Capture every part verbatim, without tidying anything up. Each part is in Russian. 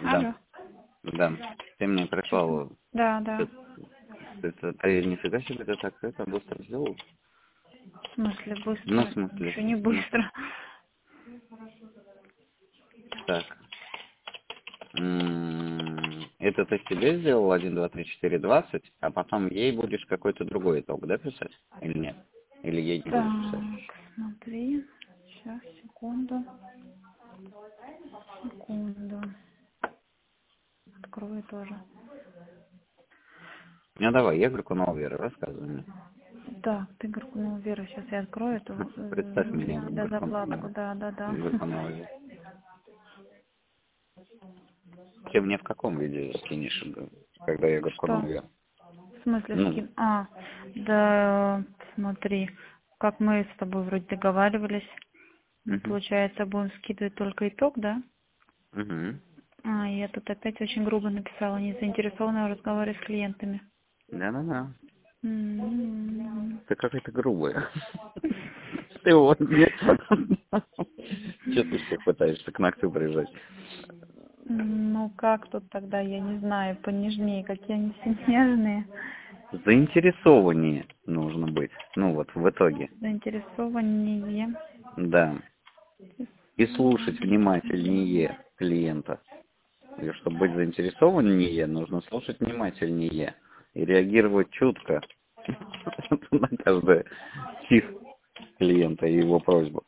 Да, Алло. да. Ты мне прислал. Да, да. Ты, ты, ты, ты нифига себе, ты так это быстро сделал? В смысле Ну, быстро? в смысле, Еще не в смысле. быстро. Так. М, Это ты себе сделал один, два, три, четыре, двадцать, а потом ей будешь какой-то другой итог, да, писать? Или нет? Или ей не будешь писать? Так, смотри. Сейчас, секунду. Секунду. Открою тоже. Ну давай, я Горкунова Вера, рассказывай мне. Так, ты Горкунова Вера, сейчас я открою эту Представь э, меня для тебя Горкун- закладку. Да, да, да. Горкунова Вера. Ты мне в каком виде скинешь, когда я Что? Горкунова Вера? В смысле Ну, скин? А, да, смотри, как мы с тобой вроде договаривались. Ну, угу, получается, будем скидывать только итог, да? угу. А, я тут опять очень грубо написала, не заинтересована в разговоре с клиентами. Да-да-да. М. Ты какая-то грубая. Ты вот мне... Че ты всех пытаешься к ногтю прижать? Ну, как тут тогда, я не знаю, понежнее, какие они все нежные. Заинтересованнее нужно быть. Ну вот, в итоге. Заинтересованнее. Да. И слушать внимательнее клиента. И чтобы быть заинтересованнее, нужно слушать внимательнее. И реагировать чутко на каждый чих клиента и его просьбу.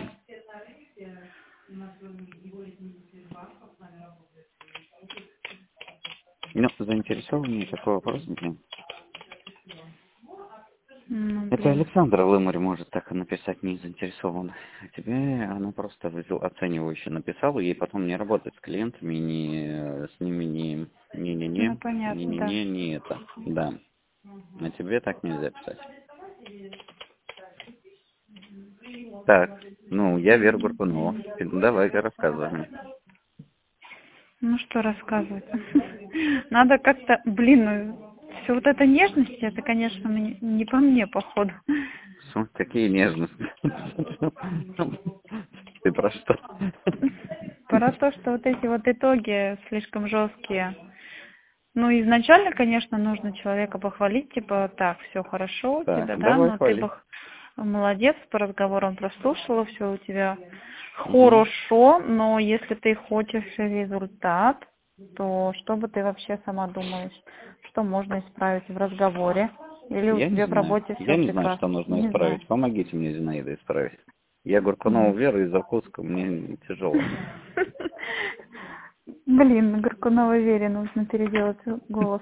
Ну, заинтересованнее такой вопрос, блин. Ну, Это блин. Александра Лымарь может так и написать, не заинтересован. А тебе она просто вызов- оценивающе написала, ей потом не работать с клиентами, ни с ними, ни Ну, не-не-не, понятно, да. не-не-не, не это. Да. А тебе так нельзя писать. Так, ну, я Вера Горбунова. Давай-ка рассказывай мне. Ну, что рассказывать? Надо как-то, блин, ну, все вот эта нежность, это, конечно, мне- не по мне, походу. Что, какие нежности. Ты про что? Про то, что вот эти вот итоги слишком жесткие. Ну, изначально, конечно, нужно человека похвалить, типа, так, все хорошо у Так, тебя, да, давай но ты хвали. бы х- молодец, по разговорам прослушала, все у тебя Угу. хорошо, но если ты хочешь результат, то что бы ты вообще сама думаешь, что можно исправить в разговоре? Или у Я не тебя в знаю. работе все Я не знаю, что прекрасно? нужно Не знаю. исправить. Помогите мне, Зинаида, исправить. Я Горкунова М. Вера из Иркутска, мне тяжело. Блин, на Горкунова Вере нужно переделать голос.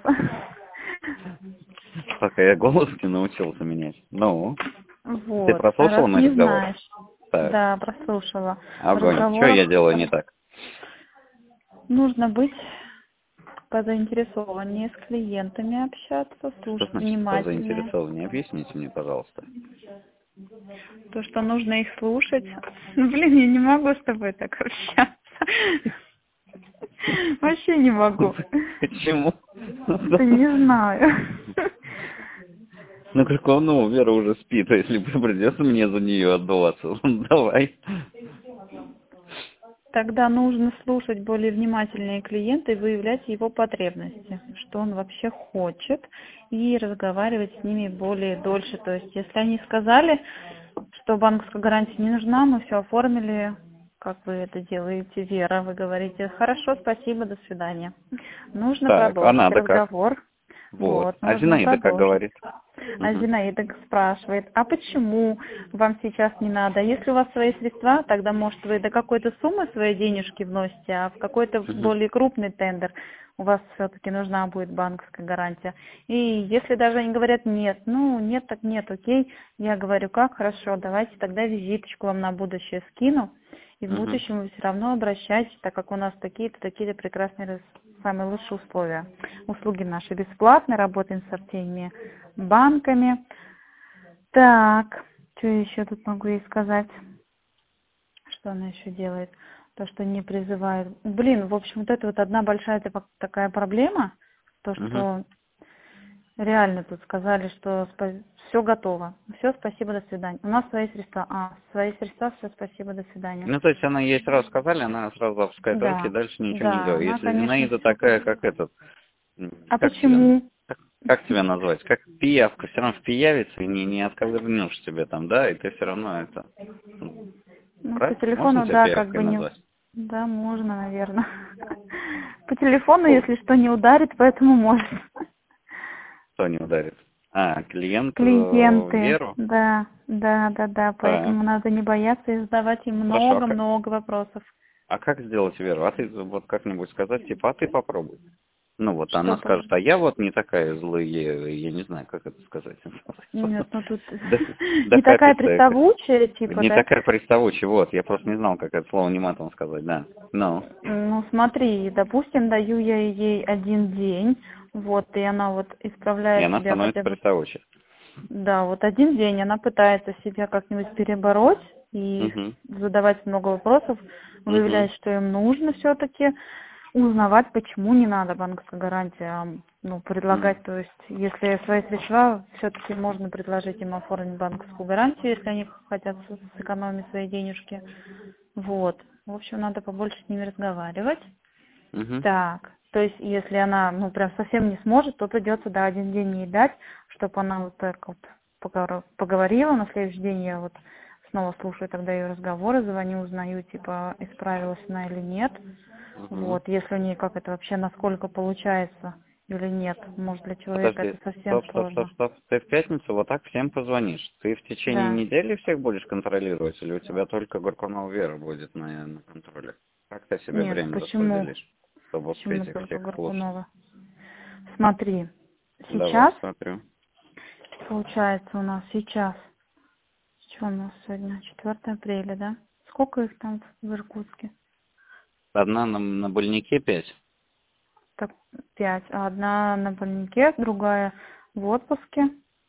Пока я голос не научился менять. Ну, ты Вот, а прослушал раз мой не разговор? знаешь, Так, да, прослушала. В огонь. Что я разговорах делаю не так? нужно быть позаинтересованнее с клиентами общаться, Что слушать значит внимательнее. позаинтересованнее? Объясните мне, пожалуйста. То, что нужно их слушать. Ну, блин, я не могу с тобой так общаться. Вообще не могу. Почему? Да не знаю. Ну, Горкунова Вера уже спит, а если придется мне за нее отдуваться, давай. Тогда нужно слушать более внимательнее клиента и выявлять его потребности, что он вообще хочет, и разговаривать с ними более дольше. То есть, если они сказали, что банковская гарантия не нужна, мы все оформили, как вы это делаете, Вера, вы говорите, хорошо, спасибо, до свидания. Нужно Так, а продолжить надо как? разговор. Вот. Вот, А нужно Зинаида как продолжить. говорит? А Угу. Зинаида спрашивает, а почему вам сейчас не надо? Если у вас свои средства, тогда, может, вы до какой-то суммы свои денежки вносите, а в какой-то Угу. более крупный тендер у вас все-таки нужна будет банковская гарантия. И если даже они говорят нет, ну, нет, так нет, окей, я говорю, как, хорошо, давайте тогда визиточку вам на будущее скину, и в Угу. будущем вы все равно обращайтесь, так как у нас такие-то, такие-то прекрасные, рас- самые лучшие условия. Услуги наши бесплатные, работаем со всеми банками. Так, что я еще тут могу ей сказать? Что она еще делает? То, что не призывает. Блин, в общем, вот это вот одна большая типа, такая проблема, то, Угу. что Реально тут сказали, что все готово. Все, спасибо, до свидания. У нас свои средства. А, свои средства, все, спасибо, до свидания. Ну, то есть она ей сразу сказали, она сразу опускает руки, и Да, дальше ничего не да, говорит. она, Если конечно, Зинаида все. такая, как этот, м, А как тебя, почему? как, как тебя назвать, как пиявка, все равно впиявится и не, не отковырнешь тебе там, да, и ты все равно это, м, Ну, по правильно? Можно телефону, тебя да, как пиявкой бы не... назвать? Да, можно, наверное. По телефону, О, если что, не ударит, поэтому можно. кто не ударит? А, клиент э, Клиенты, Веру? да, да, да, да, Так, поэтому надо не бояться и задавать им хорошо, а как, много-много вопросов. а как сделать Веру? А ты вот как-нибудь сказать, типа, а ты попробуй. Ну вот Что она по... скажет, а я вот не такая злая, я не знаю, как это сказать. Нет, ну тут Да, да не такая капец, приставучая, типа, не да? такая приставучая, вот, я просто не знал, как это слово не матом сказать, да. Ну, Ну, смотри, допустим, даю я ей один день, вот, и она вот и исправляет она себя становится хотя бы, приставучей. да, вот один день она пытается себя как-нибудь перебороть и Угу, задавать много вопросов, угу, выявлять, что им нужно все-таки, узнавать, почему не надо банковская гарантия, а, ну, предлагать, то есть, если свои средства, все-таки можно предложить им оформить банковскую гарантию, если они хотят с- сэкономить свои денежки. Вот. В общем, надо побольше с ними разговаривать. угу, Так, то есть, если она, ну, прям совсем не сможет, то придется, да, один день ей дать, чтобы она вот так вот поговор- поговорила. На следующий день я вот снова слушаю тогда ее разговоры, звоню, узнаю, типа, исправилась она или нет. угу. Вот, если у нее как это вообще, насколько получается или нет. Может, для человека Подожди, это совсем стоп, стоп, стоп, сложно. стоп. Ты в пятницу вот так всем позвонишь. Ты в течение Да. недели всех будешь контролировать, или у тебя только Горкунова Вера будет на, на контроле? Как ты себе Нет, время почему? распределишь, чтобы Почему успеть их только всех слушать? Горбунова? Смотри, Давай, сейчас, смотрю. получается у нас сейчас, что у нас сегодня, четвёртое апреля, да? Сколько их там в Иркутске? Одна на, на больнике пять. Так, пять. А одна на больнике, другая в отпуске,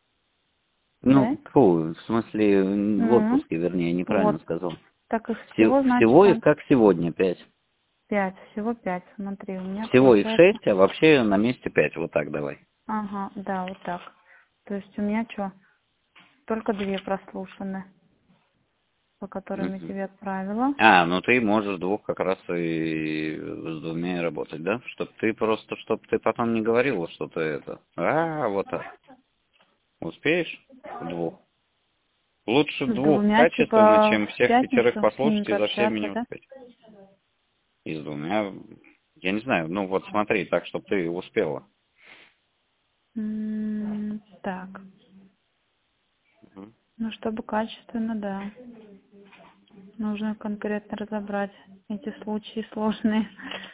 Ну, да? фу, в смысле, м, в Ну, отпуске, вернее, неправильно вот. сказал. Так их Все- всего, значит, Всего их там как сегодня пять. пять. Всего пять. Смотри, у меня Всего их получается... шесть, а вообще на месте пять. Вот так давай. Ага, да, вот так. То есть у меня что? Только две прослушаны, по которым я Мгм. тебе отправила. А, ну ты можешь двух как раз и с двумя и работать, да? Чтоб ты просто, чтоб ты потом не говорила, что ты это. А, вот так. Успеешь? Двух. Лучше С двух двумя, качественно, типа, чем в всех пятерых пятницу с ними послушать и за всеми пообщаться, не да? успеть. И с двумя, я не знаю, ну вот смотри, так, чтобы ты успела. М, так. Мгм. Ну, чтобы качественно, да. Нужно конкретно разобрать эти случаи сложные.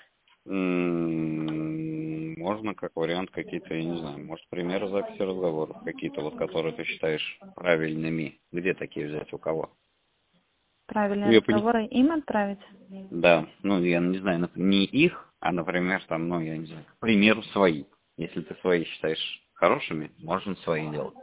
М, Можно как вариант какие-то, я не знаю, может, примеры записи разговоров какие-то, вот которые ты считаешь правильными. Где такие взять, у кого? Правильные Я пони- разговоры им отправить? Да, ну, я не знаю, нап- не их, а, например, там, ну, я не знаю, к примеру, свои. Если ты свои считаешь хорошими, можно свои делать.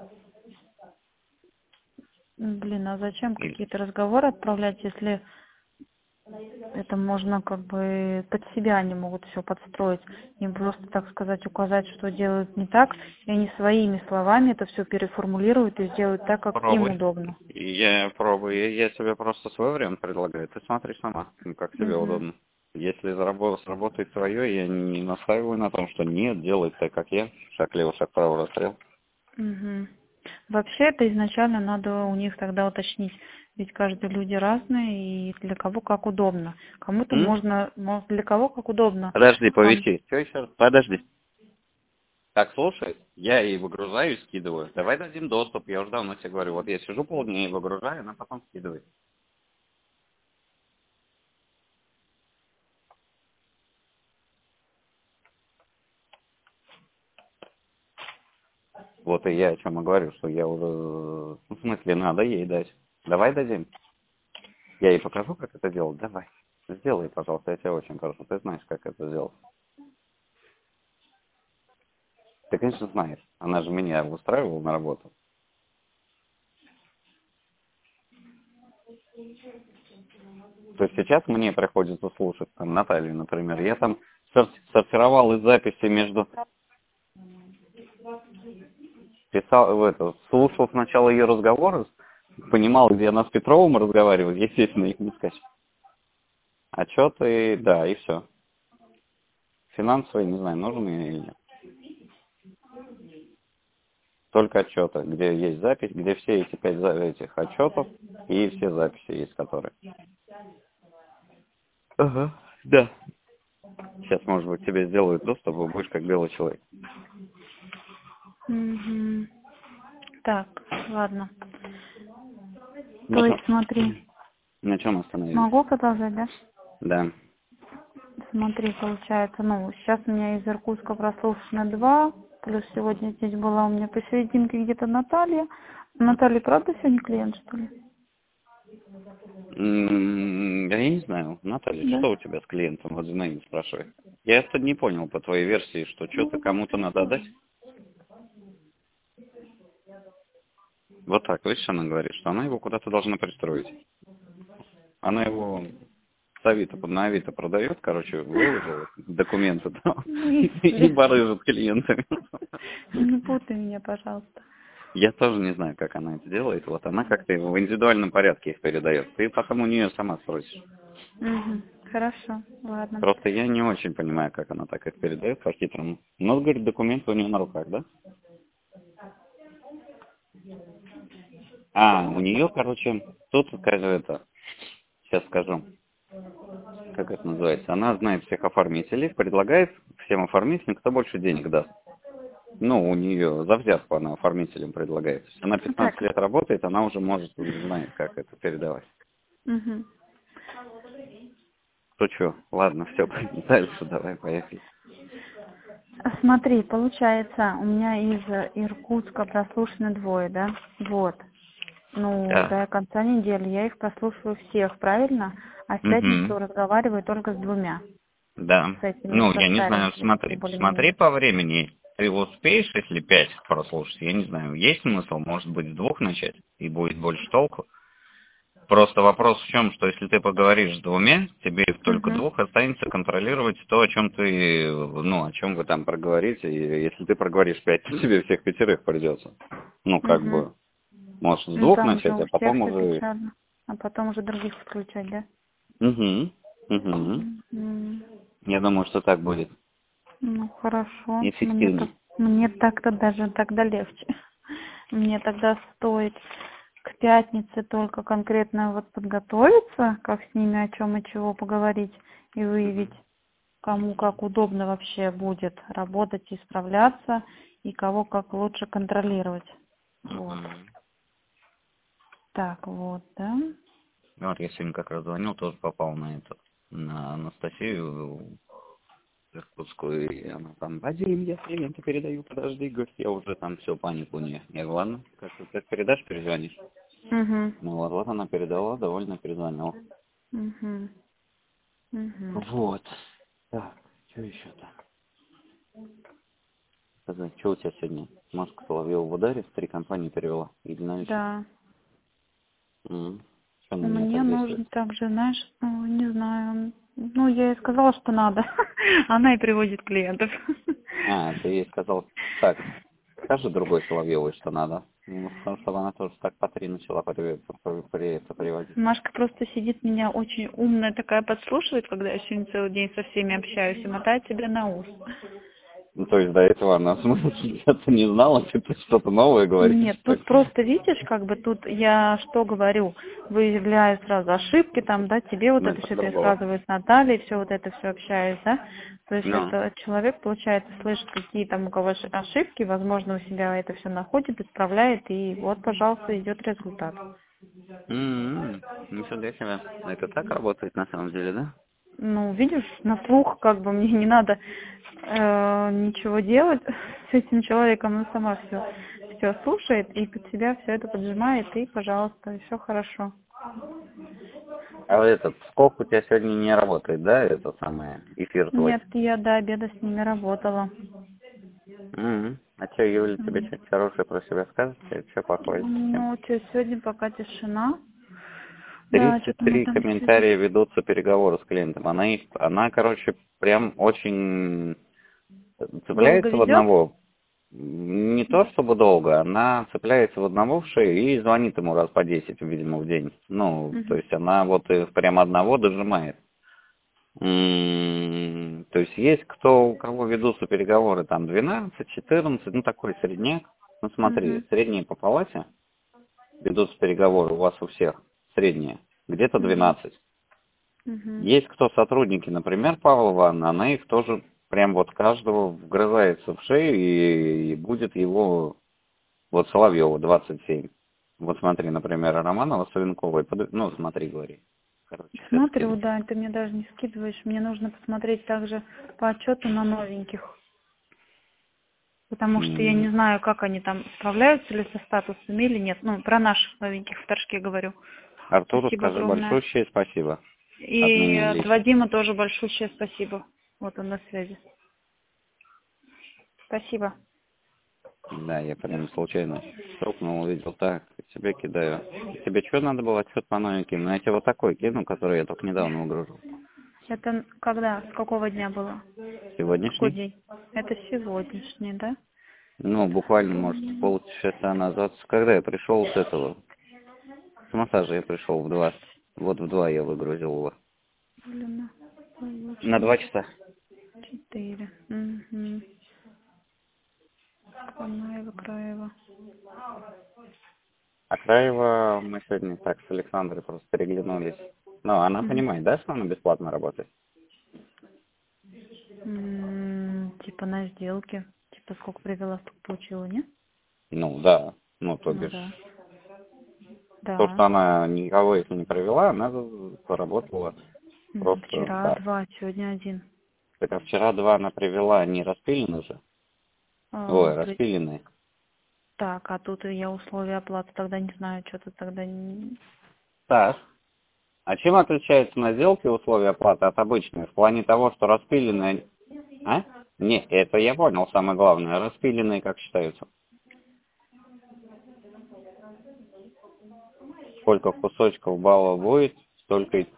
М, Блин, а зачем Или- какие-то разговоры отправлять, если это можно как бы под себя они могут все подстроить. Им просто, так сказать, указать, что делают не так, и они своими словами это все переформулируют и сделают так, как им Пробуй. удобно. И Я пробую, я, я тебе просто свой вариант предлагаю, ты смотри сама, ну, как тебе Угу. удобно. Если зарабо- сработает твое, я не настаиваю на том, что нет, делай так, как я, шаг лево, шаг право, расстрел. Угу. Вообще это изначально надо у них тогда уточнить, ведь каждые люди разные и для кого как удобно. Кому-то М? можно, может, для кого как удобно. Подожди, Ком- повиси. Что еще раз? Подожди. Так, слушай, я ей выгружаю и скидываю. Давай дадим доступ, я уже давно тебе говорю. Вот я сижу полдня и выгружаю, она потом скидывает. Вот и я о чем и говорю, что я уже... Ну, в смысле, надо ей дать. Давай дадим. Я ей покажу, как это делать. Давай. Сделай, пожалуйста, я тебя очень прошу. Ты знаешь, как это сделать. Ты, конечно, знаешь. Она же меня устраивала на работу. То есть сейчас мне приходится слушать, там, Наталью, например. Я там сор- сортировал из записи между... Писал в это, слушал сначала ее разговоры, понимал, где она с Петровым разговаривает, естественно, их не скачет. Отчеты, да, и все. Финансовые, не знаю, нужны или нет. Только отчеты, где есть запись, где все эти пять за- этих отчетов и все записи есть, которые. Ага, да. Сейчас, может быть, тебе сделают доступ, и будешь как белый человек. Угу. Так, ладно. На То чем, есть смотри, на чем остановились? могу продолжать, да? Да. Смотри, получается, ну, сейчас у меня из Иркутска прослушано два, плюс сегодня здесь была у меня посерединке где-то Наталья. Наталья, правда, сегодня клиент, что ли? М, Я не знаю, Наталья, Да. что у тебя с клиентом? Вот Зинаида спрашивает. Я это не понял по твоей версии, что что-то кому-то надо отдать. Вот так, видишь, она говорит, что она его куда-то должна пристроить. Она его с Авито, на Авито продает, короче, выложила документы там и Если. барыжит клиентами. Не путай меня, пожалуйста. Я тоже не знаю, как она это делает. Вот она как-то его в индивидуальном порядке их передает. Ты потом у нее сама спросишь. Угу. Хорошо, ладно. Просто я не очень понимаю, как она так их передает по-хитрому. Но, говорит, документы у нее на руках, да? А, у нее, короче, тут, скажу это, сейчас скажу, как это называется. Она знает всех оформителей, предлагает всем оформителям, кто больше денег даст. Ну, у нее за взятку она оформителям предлагает. То есть она пятнадцать Так. лет работает, она уже может, знает, как это передавать. Угу. То что, ладно, все, дальше давай, поехали. Смотри, получается, у меня из Иркутска прослушаны двое, да? Вот. Ну, Да. до конца недели я их прослушиваю всех, правильно? А в Угу. пятницу разговариваю только с двумя. Да. С этими, Ну, со я не знаю, старенькими, смотри, более-менее. смотри по времени. Ты успеешь, если пять прослушать? Я не знаю, есть смысл, может быть, с двух начать, и будет больше толку. Просто вопрос в чем, что если ты поговоришь с двумя, тебе только Угу. двух останется контролировать то, о чем ты, ну, о чем вы там проговорите. И если ты проговоришь пять, то тебе всех пятерых придется. Ну, как Угу. бы, можешь с Ну, двух там уже начать, у а всех потом все уже... печально. А потом уже других подключать, да? Угу, угу. Мгм. Я думаю, что так будет Ну, хорошо. Мне, так, эффективнее. мне так-то даже тогда легче. Мне тогда стоит к пятнице только конкретно вот подготовиться, как с ними о чем и чего поговорить и выявить, кому как удобно вообще будет работать и справляться, и кого как лучше контролировать. Вот. Угу. Так, вот, да. Вот я сегодня как раз звонил, тоже попал на это, на Анастасию Иркутскую, и она там, Вадим, я клиента передаю, подожди, говорит, я уже там все, панику у нее. Я говорю, ладно, как, как передашь, перезвонишь. Угу. Ну вот, вот она передала, довольно перезвонила. Угу. Угу. Вот. Так, что еще так? Сказать, что у тебя сегодня? Машка Соловьева в ударе, в три компании перевела? Или на еще? Да. М. Что на нее Мне так действует? нужно также, знаешь, ну, не знаю, ну, я ей сказала, что надо. Она и приводит клиентов. А, ты ей сказал, так, скажи другой Соловьевой, что надо. Ну, чтобы она тоже так по три начала при, при, при- это приводить. Машка просто сидит, меня очень умная такая подслушивает, когда я сегодня целый день со всеми общаюсь, и мотает себе на ус. Ну, то есть до этого она в смысле где-то не знала, ты что-то новое говоришь, Нет, что ли? тут просто видишь, как бы тут я что говорю, выявляю сразу ошибки, там, да, тебе вот Ну, это это все другого. пересказываю с Натальей, все вот это все общаюсь, да. То есть Ну. это человек, получается, слышит, какие там у кого оши- ошибки, возможно, у себя это все находит, исправляет, и вот, пожалуйста, идет результат. М-м-м. Нифига себе. Это так работает на самом деле, да? Ну, видишь, на слух, как бы мне не надо э, ничего делать с этим человеком, она сама все все слушает и под себя все это поджимает, и, пожалуйста, и все хорошо. А этот, сколько у тебя сегодня не работает, да, это самое, эфир твой? Нет, я до обеда с ними работала. М-м. А что, Юля, тебе М. что-то хорошее про себя скажет? Что похвалится чем? Ну, что, сегодня пока тишина. Да, тридцать что-то мы три там сегодня... комментария ведутся переговоры с клиентом. Она их, она, короче, прям очень Долго цепляется в ведет? одного. Не то чтобы долго, она цепляется в одного в шею и звонит ему раз по десять, видимо, в день. Ну, то Мгм. есть она вот э, прямо одного дожимает. М, То есть есть кто, у кого ведутся переговоры там двенадцать, четырнадцать, ну такой средняк. Ну смотри, Мгм. средние по палате ведутся переговоры у вас у всех, средние, где-то Мгм. двенадцать. Мгм. Есть кто сотрудники, например, Павла Ивановна, она их тоже прям вот каждого вгрызается в шею и, и будет его, вот Соловьева двадцать семь. Вот смотри, например, Романова Савенкова, и под- ну смотри, говори. Короче, сейчас Смотрю, скину. да, ты мне даже не скидываешь. Мне нужно посмотреть также по отчету на новеньких. Потому что я М, не знаю, как они там справляются ли со статусами или нет. Ну, про наших новеньких в Торжке говорю. Артуру Спасибо скажи огромное. большое спасибо от И меня от лично. Вадима тоже большое спасибо. Вот он на связи. Спасибо. Да, я прям случайно стукнул, увидел так, тебе кидаю. Тебе что надо было отчет по новеньким? Ну, я тебе вот такой кину, который я только недавно выгрузил. Это когда? С какого дня было? Какой Сегодняшний? день? Это сегодняшний, да? Ну, буквально, может, полчаса назад. Когда я пришел с этого? С массажа я пришел в два. Вот в два я выгрузил его. Блин, На два часа. четыре. Угу. Канаева, Краева. А Краева мы сегодня так с Александрой просто переглянулись. Ну, она Мгм. понимает, да, что она бесплатно работает? М, Типа на сделке. Типа сколько привела, столько получила, не? Ну, да. Ну, то Ну бишь, да. то, Да. что она никого если не провела, она поработала М, просто Вчера так. два, сегодня один. Так а вчера два она привела, не распилены же. А, Ой, при- распиленные. Так, а тут я условия оплаты тогда не знаю, что-то тогда не... Так. А чем отличается на сделке условия оплаты от обычной? В плане того, что распиленные... А? Не, это я понял, самое главное. Распиленные как считаются? Сколько кусочков баллов будет, столько и...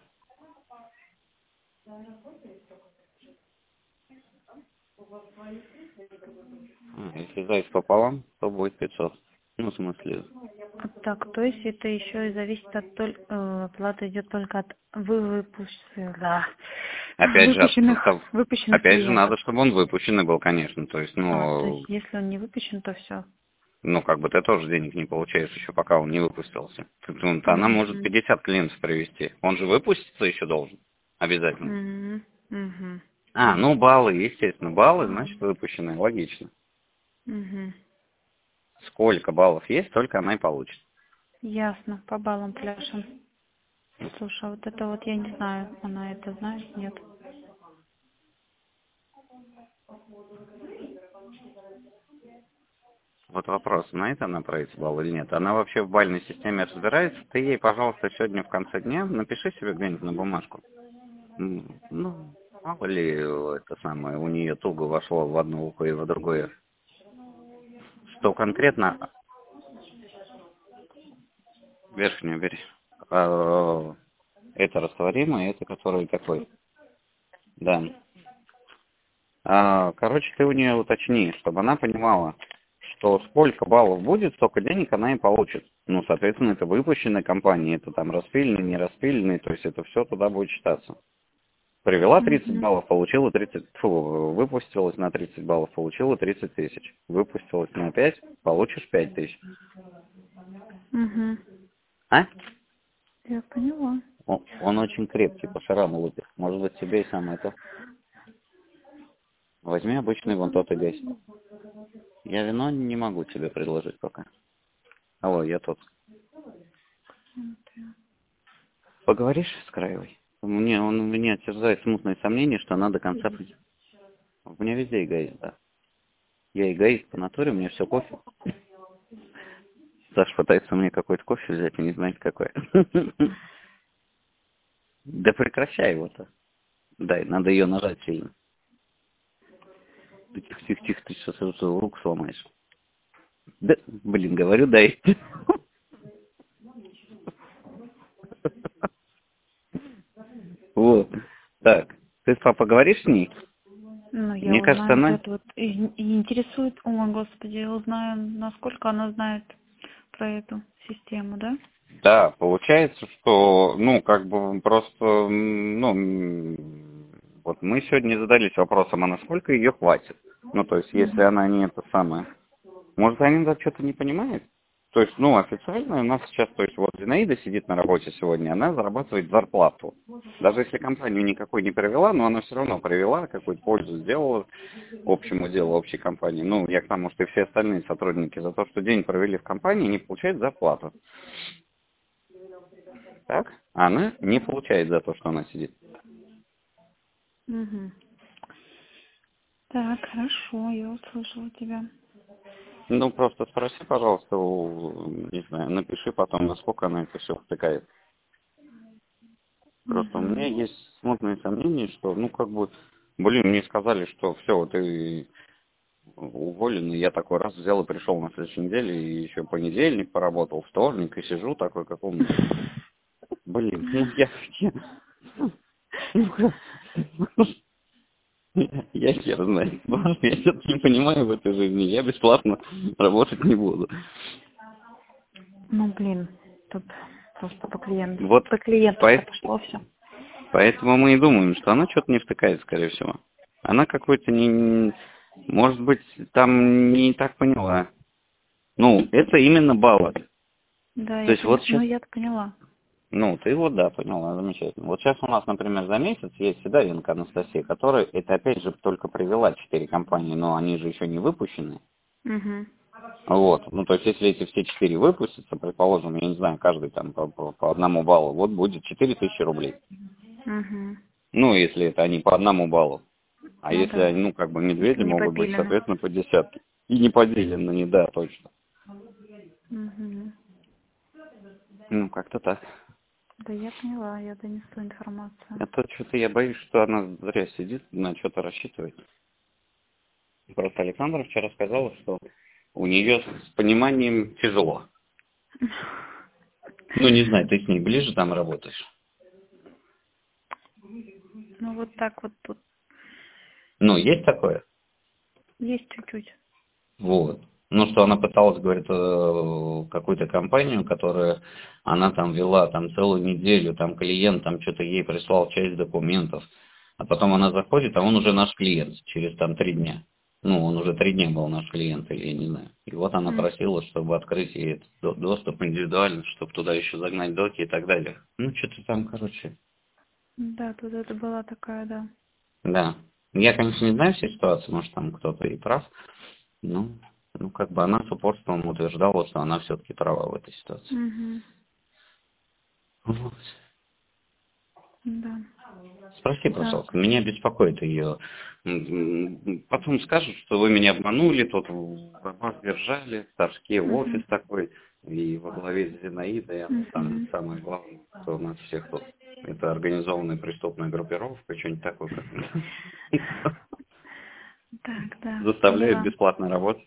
А, если зайц пополам, то будет пятьсот. Ну, в смысле... А Так, то есть это еще и зависит от толь... э, оплата идет только от вы выпущенных, да, Опять же, от выпущенных, состав... выпущенных Опять же, клиентов. надо, чтобы он выпущенный был, конечно. То есть, А, то есть ну, если он не выпущен, то все. ну, как бы ты тоже денег не получаешь еще, пока он не выпустился. Ну, то она может Угу. пятьдесят клиентов привести. Он же выпуститься еще должен. Обязательно. Угу. Угу. А, ну, баллы, естественно. Баллы, значит, выпущенные. Логично. Угу. Сколько баллов есть, столько она и получит. Ясно, по баллам пляшем. Слушай, а вот это вот я не знаю, она это знает, нет? Вот вопрос, знает она про эти баллы или нет. Она вообще в бальной системе разбирается. Ты ей, пожалуйста, сегодня в конце дня напиши себе где-нибудь на бумажку. М, Ну, мало ли это самое, у нее туго вошло в одно ухо и в другое. Что конкретно, верхнюю бери. А, это растворимый, это который такой. Да. А, короче, ты у нее уточни, чтобы она понимала, что сколько баллов будет, столько денег она и получит. Ну, соответственно, это выпущенная компания, это там распиленный, не распиленный, то есть это все туда будет считаться. Привела тридцать Угу. баллов, получила тридцать, фу, выпустилась на тридцать баллов, получила тридцать тысяч. Выпустилась на пять, получишь пять тысяч. Угу. А? Я поняла. Он, он очень крепкий, по шарам лупит. Может быть, тебе и самое то. Возьми обычный вон тот и гайс. Я вино не могу тебе предложить пока. Алло, я тот. Поговоришь с Краевой? Мне, он у меня терзает смутное сомнение, что она до конца... при- У меня везде эгоист, да. Я эгоист по натуре, у меня все кофе. Саша пытается мне какой-то кофе взять и не знает какой. Да прекращай его-то. Дай, надо ее нажать сильно. Ты тихо, тихо, тихо, ты сейчас руку сломаешь. Да, блин, говорю, дай. Вот. Так, ты, папа, говоришь с ней? Ну, я Мне кажется, узнаю вот она... это вот. И, и интересует, о, Господи, я узнаю, насколько она знает про эту систему, да? Да, получается, что, ну, как бы просто, м, ну, м, вот мы сегодня задались вопросом, а насколько ее хватит? Ну, то есть, если Угу. она не это самое. Может, Зинаида что-то не понимает? То есть, ну, официально у нас сейчас, то есть, вот Зинаида сидит на работе сегодня, она зарабатывает зарплату. Даже если компанию никакой не привела, но она все равно привела, какую-то пользу сделала общему делу, общей компании. Ну, я к тому, что и все остальные сотрудники за то, что день провели в компании, не получают зарплату. Так? А она не получает за то, что она сидит. Угу. Так, хорошо, я услышала тебя. Ну, просто спроси, пожалуйста, у, не знаю, напиши потом, насколько она это все втыкает. Просто у меня Угу. есть смутные сомнения, что, ну, как бы, блин, мне сказали, что все, вот ты уволен, и я такой раз взял и пришел на следующей неделе, и еще понедельник поработал, вторник, и сижу такой, как он. Блин, ну, я... я ну, как- я хер знает. Я что-то не понимаю в этой жизни, я бесплатно работать не буду. Ну, блин, тут просто по клиенту. Вот, По клиенту все поэт- пошло все. поэтому мы и думаем, что она что-то не втыкает, скорее всего. Она какой-то не... Может быть, там не так поняла. Ну, это именно баллы. Да, То я есть вот поняла. Ну, сейчас... я поняла. Ну, ты вот, да, поняла, замечательно. Вот сейчас у нас, например, за месяц есть Сидоренко Анастасия, которая, это опять же только привела четыре компании, но они же еще не выпущены. Угу. Вот, ну, то есть, если эти все четыре выпустятся, предположим, я не знаю, каждый там по, по, по одному баллу, вот будет четыре тысячи рублей. Угу. Ну, если это они по одному баллу. А Ну если да. они, ну, как бы медведи Если не могут быть, попилено. соответственно, по десятке. И не поделенные, да, точно. Угу. Ну, как-то так. Да, я поняла, я донесу информацию. А то что-то я боюсь, что она зря сидит, на что-то рассчитывает. Просто Александра вчера сказала, что у нее с пониманием тяжело. Ну, не знаю, ты с ней ближе там работаешь? Ну, вот так вот тут Ну, есть такое? есть чуть-чуть. Вот. Ну, что она пыталась, говорит, э, какую-то компанию, которая, она там вела там целую неделю, там клиент там что-то ей прислал часть документов, а потом она заходит, а он уже наш клиент через там три дня. Ну, он уже три дня был наш клиент, или я не знаю. И вот она М. просила, чтобы открыть ей этот до- доступ индивидуально, чтобы туда еще загнать доки и так далее. Ну, что-то там, короче, Да, тут это была такая, да. да. Я, конечно, не знаю всей ситуации, может, там кто-то и прав. Ну, ну, как бы она с упорством утверждала, что она все-таки права в этой ситуации. Угу. Вот. Да. Спроси, Так. пожалуйста, меня беспокоит ее. Потом скажут, что вы меня обманули, тут вас держали, в Торжке офис Угу. такой, и во главе с Зинаидой, она там Угу. самое главное, кто у нас всех тут. Это организованная преступная группировка, что-нибудь такое, как Так, да, заставляет поняла. бесплатно работать.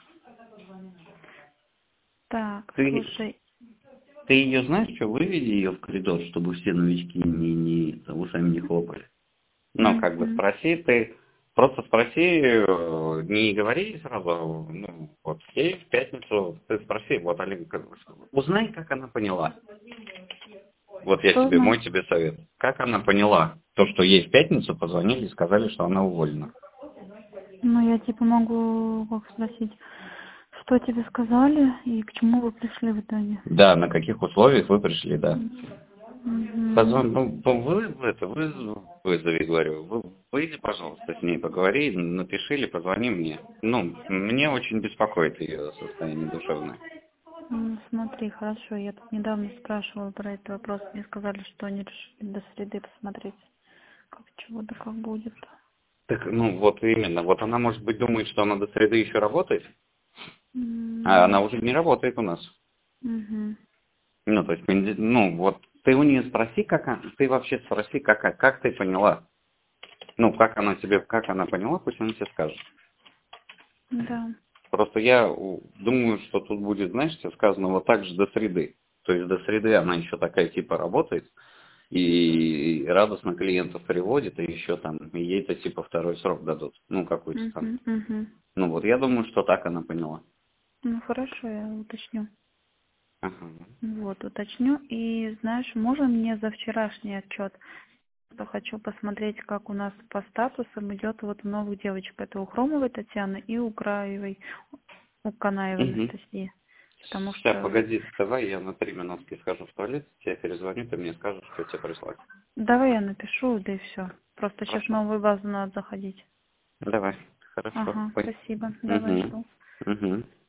Так, Ты слушай. Ты ее знаешь, что, выведи ее в коридор, чтобы все новички не, не, там, ушами не хлопали. Ну, как бы Угу. спроси, ты просто спроси, э, не говори сразу, ну, вот ей в пятницу, ты спроси, вот, Алина, как- узнай, как она поняла. Вот я Что тебе, знать? мой тебе совет. Как она поняла то, что ей в пятницу позвонили и сказали, что она уволена? Ну, я типа могу как спросить, что тебе сказали и к чему вы пришли в итоге. Да, на каких условиях вы пришли, да. Угу. Позвон, ну, ну, вы, вы это, вы вызови, говорю, вы, выйди, пожалуйста, с ней поговори, напиши или позвони мне. Ну, мне очень беспокоит ее состояние душевное. Ну, смотри, хорошо, я тут недавно спрашивала про этот вопрос, мне сказали, что они решили до среды посмотреть, как чего да как будет. Так, ну, вот именно, вот она, может быть, думает, что она до среды еще работает, а она М. уже не работает у нас. Мгм. Ну, то есть, понеде- ну, вот ты у нее спроси, как она, ты вообще спроси, как, как ты поняла. Ну, как она тебе, как она поняла, пусть она тебе скажет. Да. Просто я у, думаю, что тут будет, знаешь, тебе сказано вот так же до среды. То есть до среды она еще такая типа работает. и радостно клиентов приводит, и еще там и ей-то типа второй срок дадут, ну какой-то там. Угу, угу. Ну вот, я думаю, что так она поняла. Ну хорошо, я уточню. Ага. Вот, уточню. И знаешь, можно мне за вчерашний отчет? Что хочу посмотреть, как у нас по статусам идет вот у новых девочек. Это у Хромовой Татьяны и у Краевой, у Канаевой Угу. Анастасии. Потому Сейчас, что... погоди, давай я на три минутки схожу в туалет, тебе перезвоню, ты мне скажешь, что тебе прислать. Давай я напишу, да и все. Просто сейчас в Хорошо. новую базу надо заходить. Давай, хорошо. Ага, Ой. спасибо. Давай, Угу. жду. Угу.